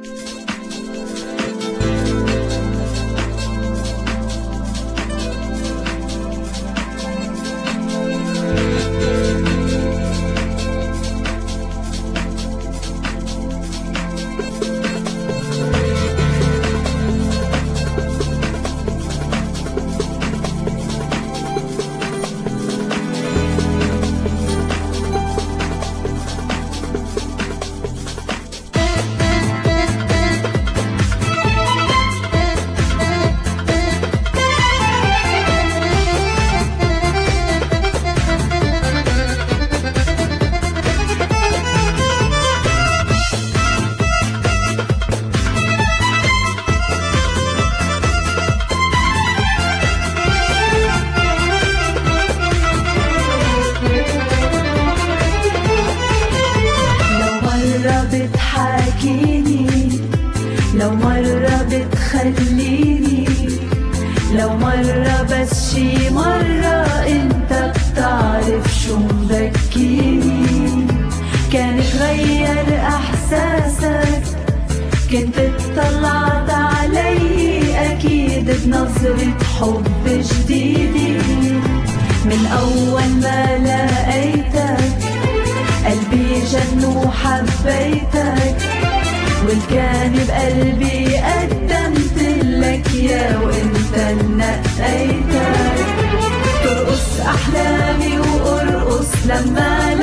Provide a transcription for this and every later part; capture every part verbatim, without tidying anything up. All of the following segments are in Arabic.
بتحاكيني، لو مرة بتخليني، لو مرة بس شي مرة انت بتعرف شو مذكيني. كان تغير احساسك، كنت اطلعت علي اكيد بنظرة حب جديدة. من اول ما لقيتك قلبي جن وحبيتك، والكان بقلبي قدمت لك يا وانت نقيتك. ترقص احلامي وارقص لما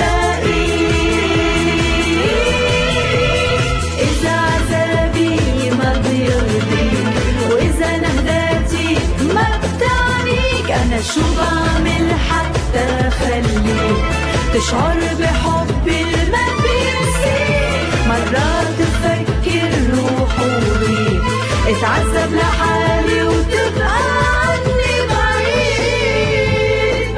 لاقيك، اذا عذابي ما بيرضيك واذا نهداتي ما بتعنيك. انا شو بعمل حتى خليك تشعر بحبي ما بينسيك. مرات تفكر روح وضيق، اتعذب لحالي وتبقى عني بعيد.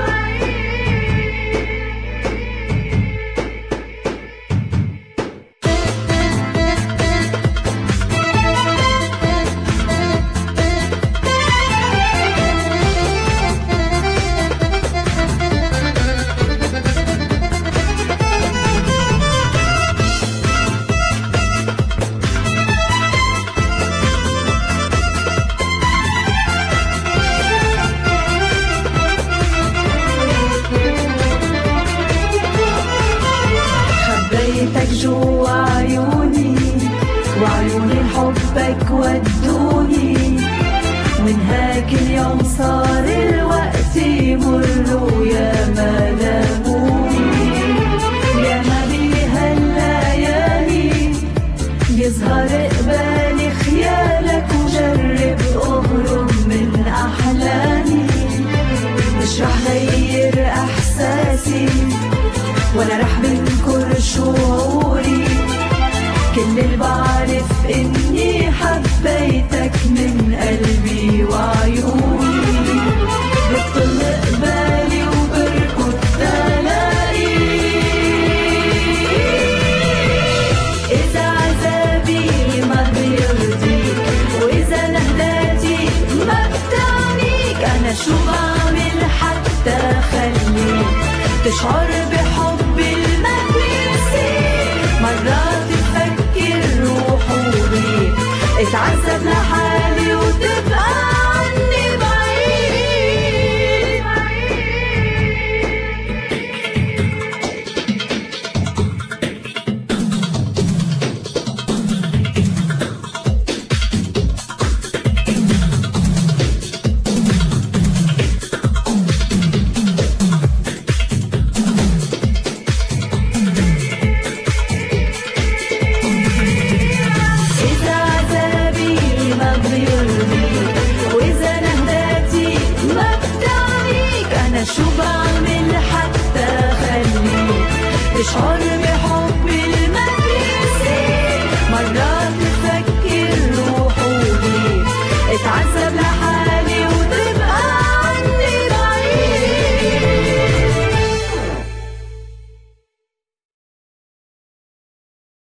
حبيتك جوا عيوني وعيوني حبك ودوني. من هاك اليوم صار الوقت يمر ويا ما لاموني. يا ما بيها الليالي يظهر قبالي خيالك، وجرب اهرب من احلامي. مش رح غير احساسي ولا رح بنكر شعوري.